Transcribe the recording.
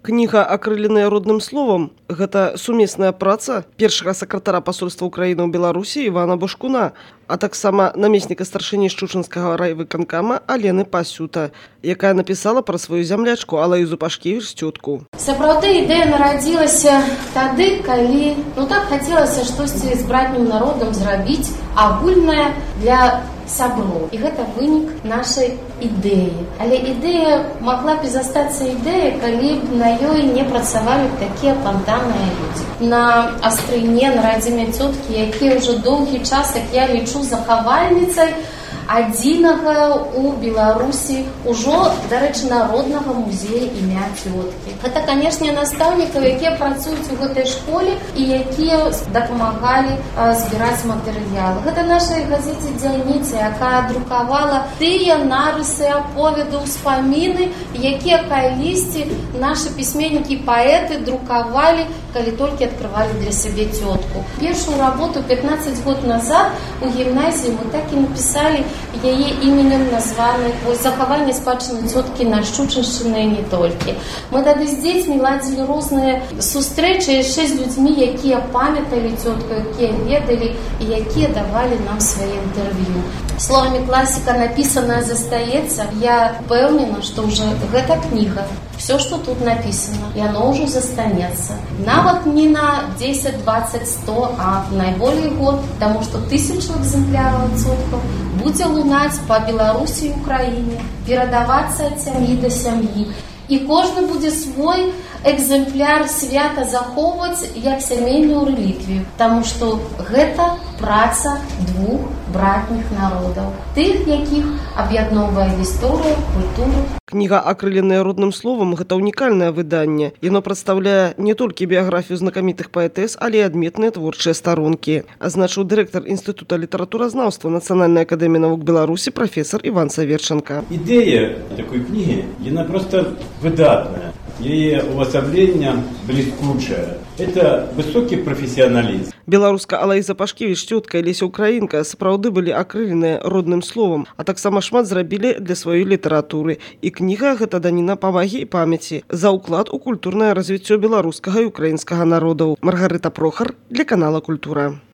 Кніга «Акрыленая родным словам» – гэта сумесная праца першага сакратара пасольства Украіны ў Беларусі Івана Бушкуна, а таксама намесніка старшыні Шчучынскага райвыканкама Алены Пасюта, якая напісала пра сваю зямлячку Алаізу Пашкевіч цётку. Сапраўды ідэя нарадзілася тады, калі так хацелася штосьці з братнім народам зрабіць агульнае для сяброў. І гэта вынік нашай ідэі. Але ідэя магла б і застацца ідэяй, калі б на ёй не працавалі такія пантаныя людзі. На Астрыне, на радзіме цёткі, якія ўжо доўгі час, як я лічу, захавальніцай адзінага ў Беларусі ўжо, дарэчы, народнага музея імя цёткі. Гэта, канешне, настаўнікаў, якія працуюць у гэтай школе і якія дапамагалі збіраць матэрыялы. Гэта нашай газеце «Дзяніца», якая друкавала тыя нарысы, аповеды, ўспаміны, якія калісьці нашы пісьменнікі і паэты друкавалі, калі толькі адкрывалі для сябе цётку. Першую работу 15 год назад у гімназіі мы так і напісалі яе іменем названы захаванне спадчыны цёткі на Шчучыншчыны і не толькі. Мы тады з дзецьмі ладзілі розныя сустрэчы яшчэ з людзьмі, якія памяталі цётку, якія ведалі і якія давалі нам свае інтэрв'ю. Словамі класіка напісанае застаецца. Я пэўнена, што ўжо гэта кніга, все, што тут напісана, яно ўжо застанецца. Нават не на 10, 20, 100, а найболей год, таму што 1000 экземпляраў цёткаў будзе лунаць па Беларусі і Украіне, перадавацца ад сям'і да сям'і. І кожны будзе свой экземпляр свята захоўваць як сямейную рэліквію, таму што гэта праца двух братніх народаў, тых, якіх аб'ядноўвае гісторыя, культуру. Кніга «Акрыленая родным словам» – гэта унікальнае выданне. Яно прадстаўляе не толькі біяграфію знакамітых паэтэс, але і адметныя творчыя старонкі, азначыў дырэктар Інстытута літаратуразнаўства Нацыянальнай акадэміі навук Беларусі прафесор Іван Саверченко. Ідэя такой кнігі, яна проста выдатная. Яе увасабленне бліскучае. Это высокі прафесіяналізм. Беларуска Алаіза Пашкевіч цётка і Леся Украінка сапраўды былі акрыленыя родным словам, а таксама шмат зрабілі для сваёй літаратуры. І кніга гэта даніна павагі і памяці за ўклад у культурнае развіццё беларускага і украінскага народаў. Маргарыта Прохар для канала «Культура».